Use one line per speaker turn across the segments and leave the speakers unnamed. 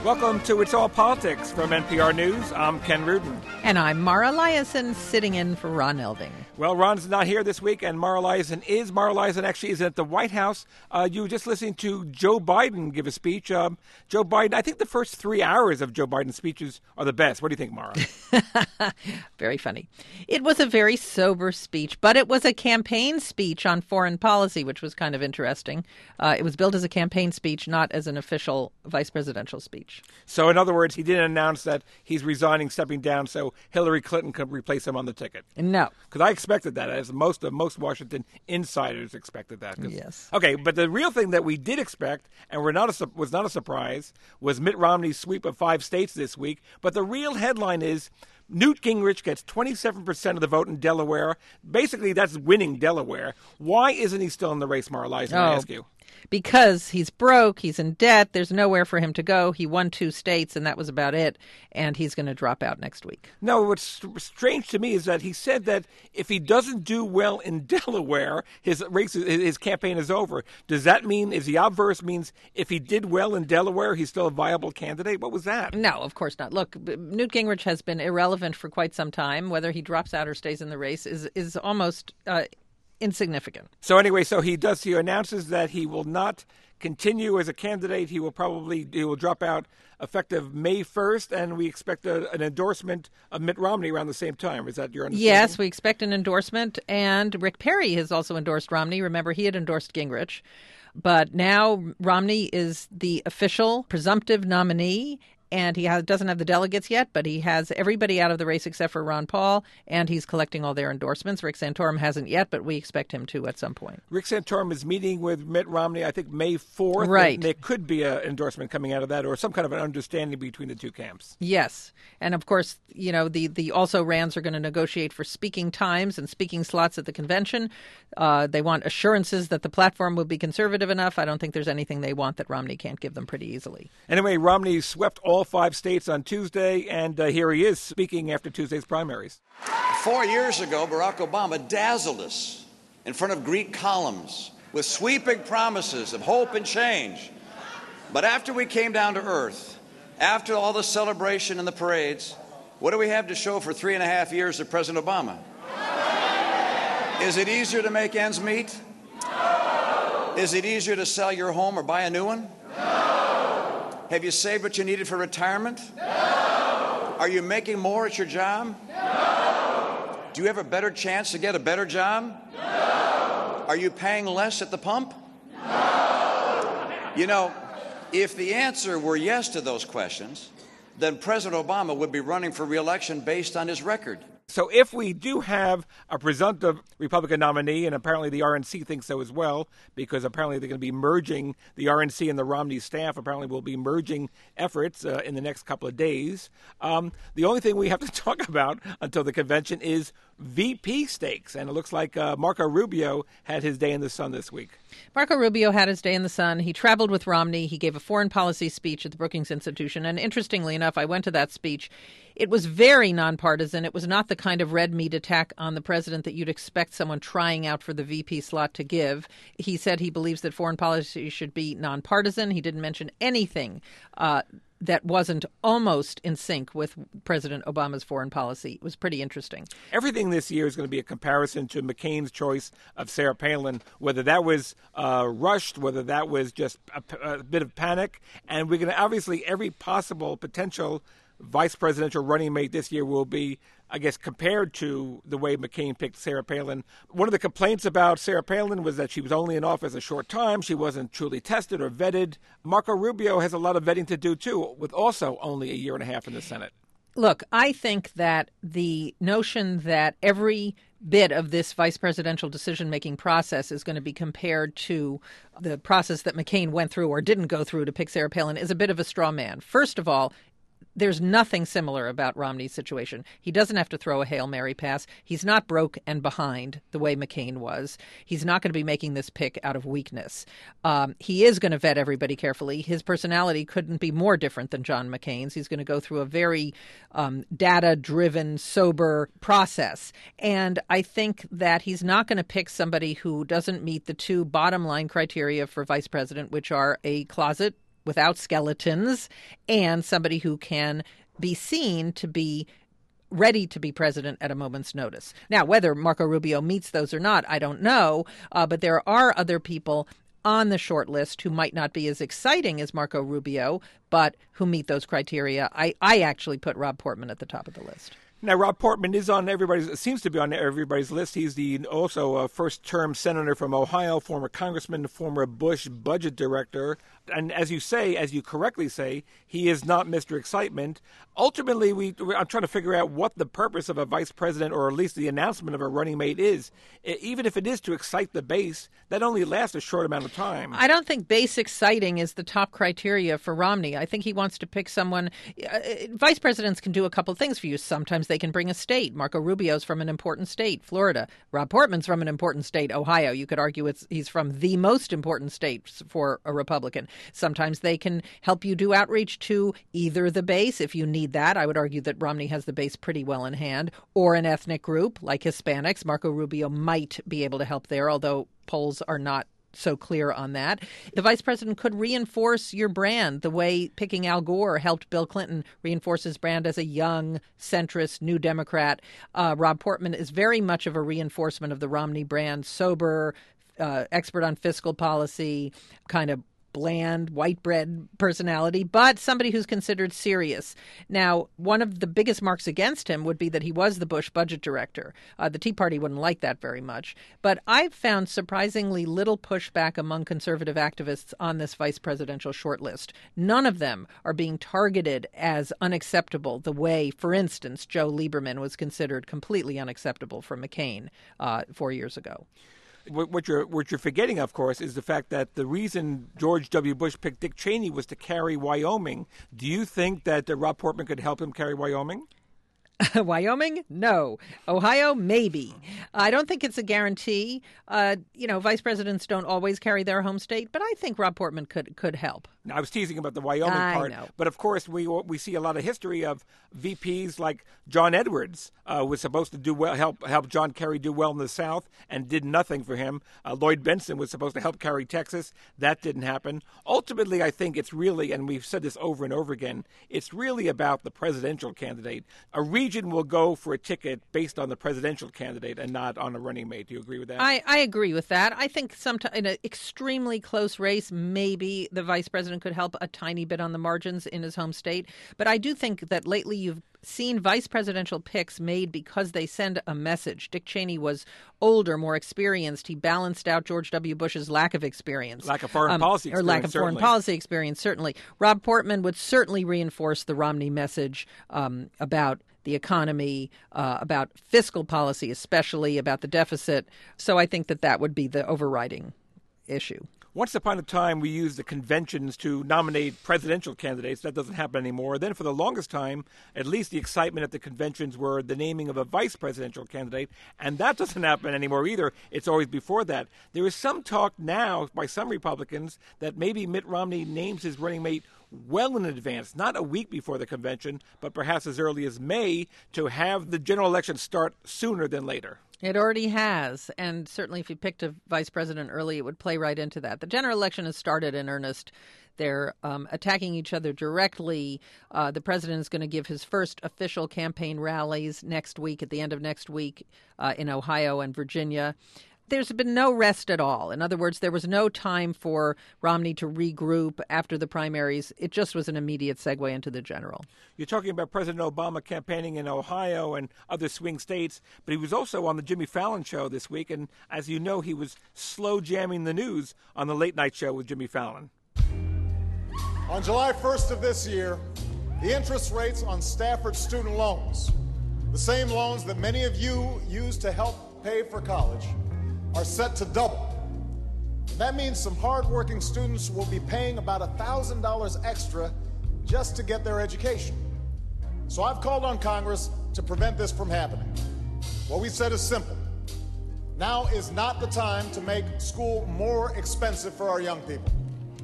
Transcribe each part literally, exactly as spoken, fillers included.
Welcome to It's All Politics from N P R News. I'm Ken Rudin.
And I'm Mara Liasson, sitting in for Ron Elding.
Well, Ron's not here this week, and Mara Liasson is. Mara Liasson actually is at the White House. Uh, you were just listening to Joe Biden give a speech. Um, Joe Biden, I think the first three hours of Joe Biden's speeches are the best. What do you think, Mara?
Very funny. It was a very sober speech, but it was a campaign speech on foreign policy, which was kind of interesting. Uh, it was billed as a campaign speech, not as an official vice presidential speech.
So, in other words, he didn't announce that he's resigning, stepping down, so Hillary Clinton could replace him on the ticket.
No.
Because I expected that, as most of most Washington insiders expected that.
Yes.
Okay, but the real thing that we did expect, and we're not a, was not a surprise, was Mitt Romney's sweep of five states this week. But the real headline is Newt Gingrich gets twenty-seven percent of the vote in Delaware. Basically, that's winning Delaware. Why isn't he still in the race, Mara Liasson,
oh.
I ask you?
Because he's broke, he's in debt, there's nowhere for him to go. He won two states, and that was about it, and he's going to drop out next week.
No, what's strange to me is that he said that if he doesn't do well in Delaware, his race, his campaign is over. Does that mean, is the obverse means if he did well in Delaware, he's still a viable candidate? What was that?
No, of course not. Look, Newt Gingrich has been irrelevant for quite some time. Whether he drops out or stays in the race is, is almost uh, insignificant.
So anyway, so he does. He announces that he will not continue as a candidate. He will probably he will drop out effective May first, and we expect a, an endorsement of Mitt Romney around the same time. Is that your understanding?
Yes, we expect an endorsement, and Rick Perry has also endorsed Romney. Remember, he had endorsed Gingrich, but now Romney is the official presumptive nominee. And he has, doesn't have the delegates yet, but he has everybody out of the race except for Ron Paul, and he's collecting all their endorsements. Rick Santorum hasn't yet, but we expect him to at some point.
Rick Santorum is meeting with Mitt Romney, I think, May fourth.
Right.
And there could be an endorsement coming out of that, or some kind of an understanding between the two camps.
Yes. And, of course, you know, the, the also-rans are going to negotiate for speaking times and speaking slots at the convention. Uh, they want assurances that the platform will be conservative enough. I don't think there's anything they want that Romney can't give them pretty easily.
Anyway, Romney swept all five states on Tuesday, and uh, here he is speaking after Tuesday's primaries.
Four years ago, Barack Obama dazzled us in front of Greek columns with sweeping promises of hope and change. But after we came down to earth, after all the celebration and the parades, what do we have to show for three and a half years of President Obama? Is it easier to make ends meet? No. Is it easier to sell your home or buy a new one?
No.
Have you saved what you needed for retirement?
No.
Are you making more at your job?
No.
Do you have a better chance to get a better job?
No.
Are you paying less at the pump?
No.
You know, if the answer were yes to those questions, then President Obama would be running for re-election based on his record.
So if we do have a presumptive Republican nominee, and apparently the R N C thinks so as well, because apparently they're going to be merging the R N C and the Romney staff, apparently will be merging efforts uh, in the next couple of days. Um, the only thing we have to talk about until the convention is V P stakes. And it looks like uh, Marco Rubio had his day in the sun this week.
Marco Rubio had his day in the sun. He traveled with Romney. He gave a foreign policy speech at the Brookings Institution. And interestingly enough, I went to that speech. It was very nonpartisan. It was not the kind of red meat attack on the president that you'd expect someone trying out for the V P slot to give. He said he believes that foreign policy should be nonpartisan. He didn't mention anything uh, that wasn't almost in sync with President Obama's foreign policy. It was pretty interesting.
Everything this year is going to be a comparison to McCain's choice of Sarah Palin, whether that was uh, rushed, whether that was just a, a bit of panic. And we're going to obviously every possible potential vice presidential running mate this year will be, I guess, compared to the way McCain picked Sarah Palin. One of the complaints about Sarah Palin was that she was only in office a short time. She wasn't truly tested or vetted. Marco Rubio has a lot of vetting to do, too, with also only a year and a half in the Senate.
Look, I think that the notion that every bit of this vice presidential decision-making process is going to be compared to the process that McCain went through or didn't go through to pick Sarah Palin is a bit of a straw man. First of all, there's nothing similar about Romney's situation. He doesn't have to throw a Hail Mary pass. He's not broke and behind the way McCain was. He's not going to be making this pick out of weakness. Um, he is going to vet everybody carefully. His personality couldn't be more different than John McCain's. He's going to go through a very um, data-driven, sober process. And I think that he's not going to pick somebody who doesn't meet the two bottom line criteria for vice president, which are a closet without skeletons and somebody who can be seen to be ready to be president at a moment's notice. Now, whether Marco Rubio meets those or not, I don't know, uh, but there are other people on the short list who might not be as exciting as Marco Rubio, but who meet those criteria. I, I actually put Rob Portman at the top of the list.
Now, Rob Portman is on everybody's, seems to be on everybody's list. He's the also a first-term senator from Ohio, former congressman, former Bush budget director. And as you say, as you correctly say, he is not Mister Excitement. Ultimately, we, I'm trying to figure out what the purpose of a vice president, or at least the announcement of a running mate, is. Even if it is to excite the base, that only lasts a short amount of time.
I don't think base exciting is the top criteria for Romney. I think he wants to pick someone. Uh, vice presidents can do a couple things for you. Sometimes they can bring a state. Marco Rubio's from an important state, Florida. Rob Portman's from an important state, Ohio. You could argue it's, he's from the most important state for a Republican. Sometimes they can help you do outreach to either the base, if you need that. I would argue that Romney has the base pretty well in hand, or an ethnic group like Hispanics. Marco Rubio might be able to help there, although polls are not so clear on that. The vice president could reinforce your brand the way picking Al Gore helped Bill Clinton reinforce his brand as a young, centrist, new Democrat. Uh, Rob Portman is very much of a reinforcement of the Romney brand, sober, uh, expert on fiscal policy, kind of bland, white bread personality, but somebody who's considered serious. Now, one of the biggest marks against him would be that he was the Bush budget director. Uh, the Tea Party wouldn't like that very much. But I've found surprisingly little pushback among conservative activists on this vice presidential shortlist. None of them are being targeted as unacceptable the way, for instance, Joe Lieberman was considered completely unacceptable for McCain uh, four years ago.
What you're what you're forgetting, of course, is the fact that the reason George W. Bush picked Dick Cheney was to carry Wyoming. Do you think that uh, Rob Portman could help him carry Wyoming?
Wyoming? No. Ohio? Maybe. I don't think it's a guarantee. Uh, you know, vice presidents don't always carry their home state, but I think Rob Portman could could help.
Now, I was teasing about the Wyoming
I
part,
know.
But of course we we see a lot of history of V Ps like John Edwards uh, was supposed to do well, help help John Kerry do well in the South, and did nothing for him. Uh, Lloyd Bentsen was supposed to help carry Texas, that didn't happen. Ultimately, I think it's really, and we've said this over and over again, it's really about the presidential candidate. A region will go for a ticket based on the presidential candidate and not on a running mate. Do you agree with that?
I, I agree with that. I think sometime in an extremely close race, maybe the vice president could help a tiny bit on the margins in his home state. But I do think that lately you've seen vice presidential picks made because they send a message. Dick Cheney was older, more experienced. He balanced out George W. Bush's lack of experience.
Lack of foreign
um,
policy experience,
Or lack of
certainly.
foreign policy experience, certainly. Rob Portman would certainly reinforce the Romney message um, about the economy, uh, about fiscal policy, especially about the deficit. So I think that that would be the overriding issue.
Once upon a time, we used the conventions to nominate presidential candidates. That doesn't happen anymore. Then for the longest time, at least the excitement at the conventions were the naming of a vice presidential candidate, and that doesn't happen anymore either. It's always before that. There is some talk now by some Republicans that maybe Mitt Romney names his running mate well in advance, not a week before the convention, but perhaps as early as May, to have the general election start sooner than later.
It already has, and certainly if you picked a vice president early, it would play right into that. The general election has started in earnest. They're um, attacking each other directly. Uh, the president is going to give his first official campaign rallies next week, at the end of next week, uh, in Ohio and Virginia. There's been no rest at all. In other words, there was no time for Romney to regroup after the primaries. It just was an immediate segue into the general.
You're talking about President Obama campaigning in Ohio and other swing states, but he was also on the Jimmy Fallon show this week, and as you know, he was slow jamming the news on the late night show with Jimmy Fallon.
On July first of this year, the interest rates on Stafford student loans, the same loans that many of you used to help pay for college, are set to double. That means some hardworking students will be paying about one thousand dollars extra just to get their education. So I've called on Congress to prevent this from happening. What we said is simple. Now is not the time to make school more expensive for our young people.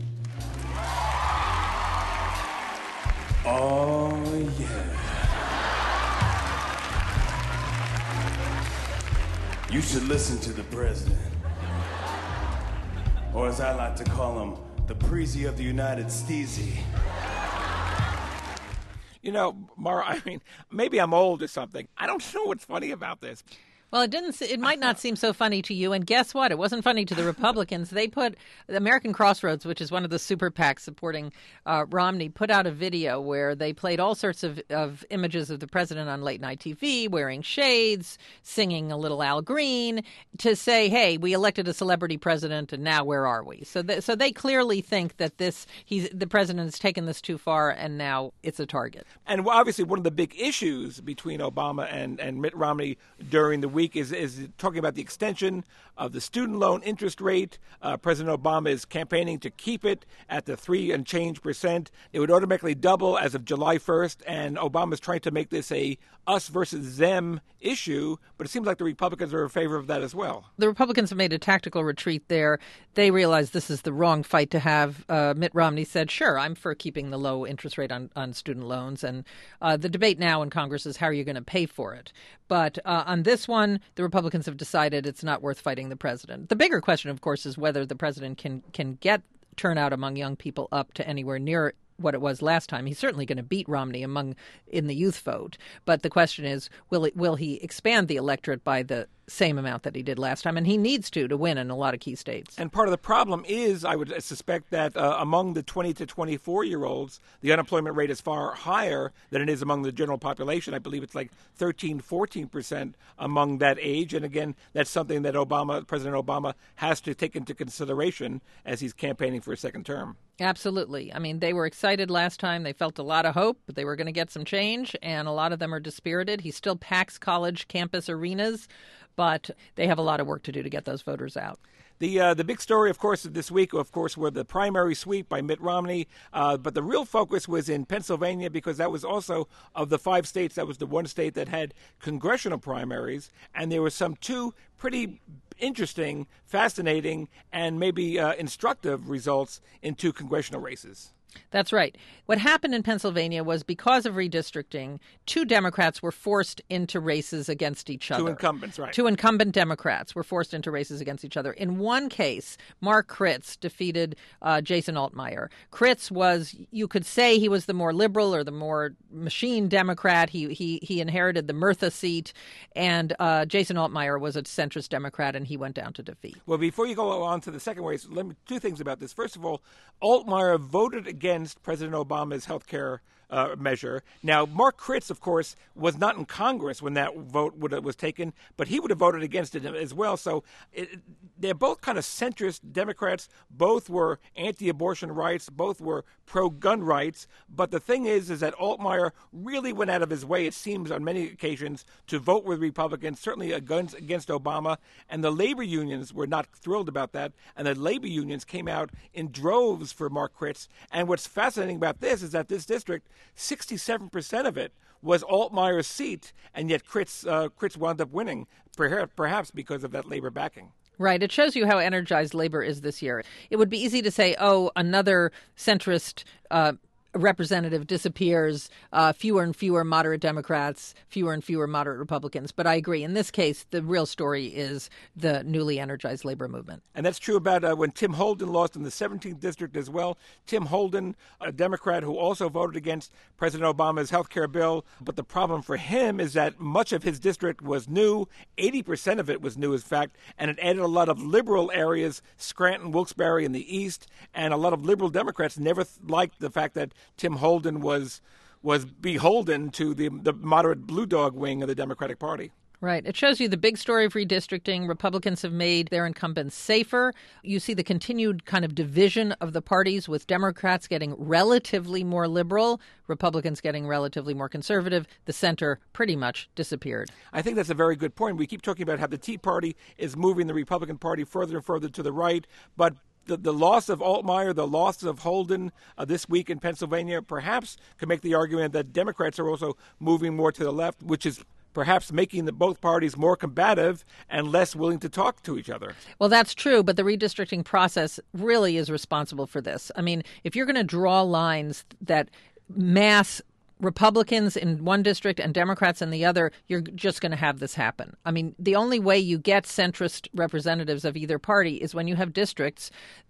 Oh, yeah. You should listen to the president, or as I like to call him, the Preezy of the United Steezy.
You know, Mara, I mean, maybe I'm old or something. I don't know what's funny about this.
Well, it didn't. It might not seem so funny to you, and guess what? It wasn't funny to the Republicans. They put American Crossroads, which is one of the super PACs supporting uh, Romney, put out a video where they played all sorts of, of images of the president on late night T V, wearing shades, singing a little Al Green, to say, "Hey, we elected a celebrity president, and now where are we?" So, th- so they clearly think that this he's the president has taken this too far, and now it's a target.
And obviously, one of the big issues between Obama and, and Mitt Romney during the week is, is talking about the extension of the student loan interest rate. Uh, President Obama is campaigning to keep it at the three and change percent. It would automatically double as of July first, and Obama is trying to make this a us versus them issue, but it seems like the Republicans are in favor of that as well.
The Republicans have made a tactical retreat there. They realize this is the wrong fight to have. Uh, Mitt Romney said, sure, I'm for keeping the low interest rate on, on student loans. And uh, the debate now in Congress is how are you going to pay for it? But uh, on this one, the Republicans have decided it's not worth fighting the president. The bigger question, of course, is whether the president can can get turnout among young people up to anywhere near what it was last time. He's certainly going to beat Romney among in the youth vote. But the question is, will it, will he expand the electorate by the same amount that he did last time? And he needs to to win in a lot of key states.
And part of the problem is, I would suspect, that uh, among the twenty to twenty-four-year-olds, the unemployment rate is far higher than it is among the general population. I believe it's like thirteen, fourteen percent among that age. And again, that's something that Obama, President Obama has to take into consideration as he's campaigning for a second term.
Absolutely. I mean, they were excited last time. They felt a lot of hope, but they were going to get some change, and a lot of them are dispirited. He still packs college campus arenas, but they have a lot of work to do to get those voters out.
The uh, the big story, of course, of this week, of course, were the primary sweep by Mitt Romney. Uh, but the real focus was in Pennsylvania, because that was also, of the five states, that was the one state that had congressional primaries. And there were some two pretty interesting, fascinating, and maybe uh, instructive results in two congressional races.
That's right. What happened in Pennsylvania was, because of redistricting, two Democrats were forced into races against each other.
Two incumbents, right.
Two incumbent Democrats were forced into races against each other. In one case, Mark Kritz defeated uh, Jason Altmaier. Kritz was, you could say he was the more liberal or the more machine Democrat. He he he inherited the Murtha seat, and uh, Jason Altmaier was a centrist Democrat, and he went down to defeat.
Well, before you go on to the second race, let me two things about this. First of all, Altmaier voted against against President Obama's health care uh, measure. Now, Mark Kritz, of course, was not in Congress when that vote would, was taken, but he would have voted against it as well. So it, they're both kind of centrist Democrats. Both were anti-abortion rights. Both were pro-gun rights. But the thing is, is that Altmaier really went out of his way, it seems, on many occasions, to vote with Republicans, certainly against, against Obama. And the labor unions were not thrilled about that. And the labor unions came out in droves for Mark Kritz. And what's fascinating about this is that this district, sixty-seven percent of it was Altmaier's seat, and yet Kritz, uh, Kritz wound up winning, perhaps because of that labor backing.
Right. It shows you how energized labor is this year. It would be easy to say, oh, another centrist uh, representative disappears, uh, fewer and fewer moderate Democrats, fewer and fewer moderate Republicans. But I agree. In this case, the real story is the newly energized labor movement.
And that's true about uh, when Tim Holden lost in the seventeenth district as well. Tim Holden, a Democrat who also voted against President Obama's health care bill. But the problem for him is that much of his district was new. eighty percent of it was new, in fact, and it added a lot of liberal areas, Scranton, Wilkes-Barre in the east, and a lot of liberal Democrats never th- liked the fact that Tim Holden was was beholden to the the moderate blue dog wing of the Democratic Party.
Right. It shows you the big story of redistricting. Republicans have made their incumbents safer. You see the continued kind of division of the parties, with Democrats getting relatively more liberal, Republicans getting relatively more conservative. The center pretty much disappeared.
I think that's a very good point. We keep talking about how the Tea Party is moving the Republican Party further and further to the right, but The, the loss of Altmaier, the loss of Holden uh, this week in Pennsylvania, perhaps could make the argument that Democrats are also moving more to the left, which is perhaps making the both parties more combative and less willing to talk to each other.
Well, that's true, but the redistricting process really is responsible for this. I mean, if you're going to draw lines that mass Republicans in one district and Democrats in the other, you're just going to have this happen. I mean, the only way you get centrist representatives of either party is when you have districts that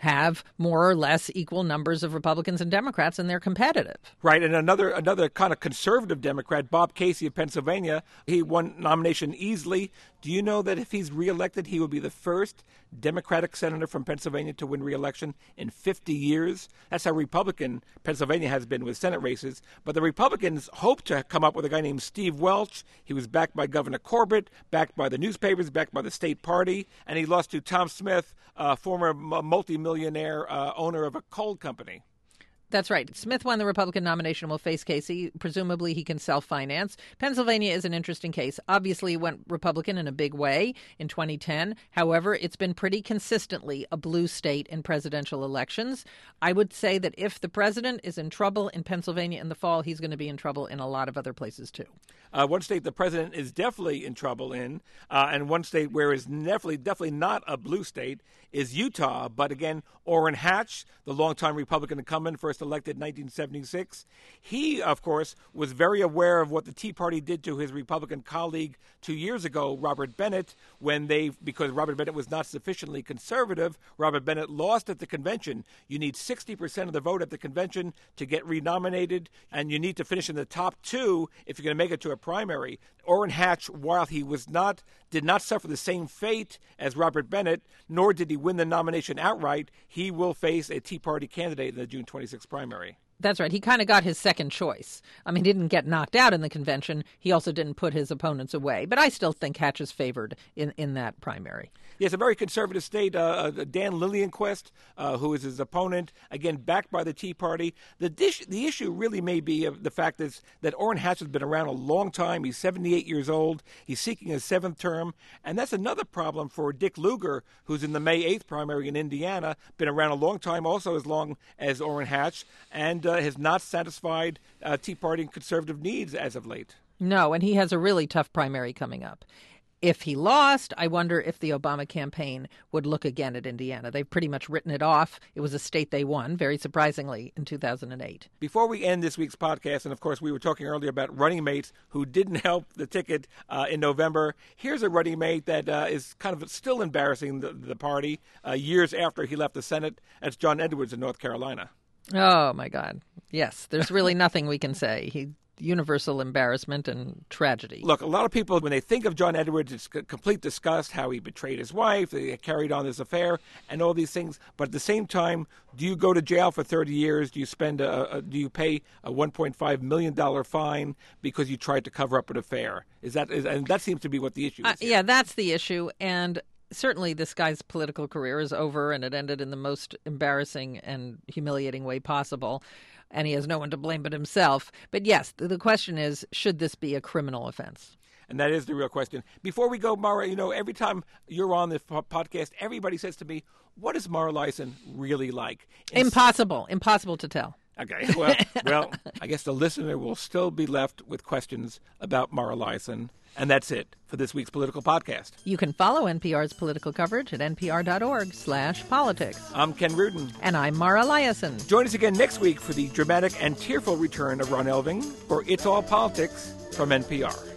have more or less equal numbers of Republicans and Democrats, and they're competitive.
Right, and another another kind of conservative Democrat, Bob Casey of Pennsylvania, he won nomination easily. Do you know that if he's reelected, he will be the first Democratic senator from Pennsylvania to win re-election in fifty years? That's how Republican Pennsylvania has been with Senate races. But the Republicans hope to come up with a guy named Steve Welch. He was backed by Governor Corbett, backed by the newspapers, backed by the state party, and he lost to Tom Smith, a former multimillionaire uh, owner of a coal company.
That's right. Smith won the Republican nomination and will face Casey. Presumably, he can self-finance. Pennsylvania is an interesting case. Obviously, it went Republican in a big way in twenty ten. However, it's been pretty consistently a blue state in presidential elections. I would say that if the president is in trouble in Pennsylvania in the fall, he's going to be in trouble in a lot of other places, too.
Uh, one state the president is definitely in trouble in, uh, and one state where is definitely, definitely not a blue state is Utah. But again, Orrin Hatch, the longtime Republican incumbent, first elected in nineteen seventy-six, he, of course, was very aware of what the Tea Party did to his Republican colleague two years ago, Robert Bennett, when they, because Robert Bennett was not sufficiently conservative, Robert Bennett lost at the convention. You need sixty percent of the vote at the convention to get renominated, and you need to finish in the top two if you're going to make it to a primary. Orrin Hatch, while he was not, did not suffer the same fate as Robert Bennett, nor did he win the nomination outright, he will face a Tea Party candidate in the June twenty-sixth primary.
That's right. He kind of got his second choice. I mean, he didn't get knocked out in the convention. He also didn't put his opponents away. But I still think Hatch is favored in, in that primary.
Yes, a very conservative state. Uh, Dan Lillienquist, uh, who is his opponent, again, backed by the Tea Party. The dish, the issue really may be uh, the fact is that Orrin Hatch has been around a long time. He's seventy-eight years old. He's seeking his seventh term. And that's another problem for Dick Lugar, who's in the May eighth primary in Indiana, been around a long time, also as long as Orrin Hatch, and uh, has not satisfied uh, Tea Party and conservative needs as of late.
No, and he has a really tough primary coming up. If he lost, I wonder if the Obama campaign would look again at Indiana. They've pretty much written it off. It was a state they won, very surprisingly, in two thousand eight.
Before we end this week's podcast, and of course we were talking earlier about running mates who didn't help the ticket uh, in November, here's a running mate that uh, is kind of still embarrassing the, the party uh, years after he left the Senate. That's John Edwards in North Carolina.
Oh, my God. Yes, there's really nothing we can say. He universal embarrassment and tragedy.
Look, a lot of people, when they think of John Edwards, it's complete disgust, how he betrayed his wife, they carried on this affair, and all these things. But at the same time, do you go to jail for thirty years? Do you spend a, a do you pay a one point five million dollars fine because you tried to cover up an affair? Is that is, and that seems to be what the issue is. Uh,
yeah, that's the issue. And certainly this guy's political career is over, and it ended in the most embarrassing and humiliating way possible. And he has no one to blame but himself. But yes, the question is, should this be a criminal offense?
And that is the real question. Before we go, Mara, you know, every time you're on this podcast, everybody says to me, what is Mara Liasson really like? And
Impossible. Impossible to tell.
Okay. Well, well, I guess the listener will still be left with questions about Mara Liasson. And that's it for this week's Political Podcast.
You can follow N P R's political coverage at npr.org slash politics.
I'm Ken Rudin.
And I'm Mara Liasson.
Join us again next week for the dramatic and tearful return of Ron Elving for It's All Politics from N P R.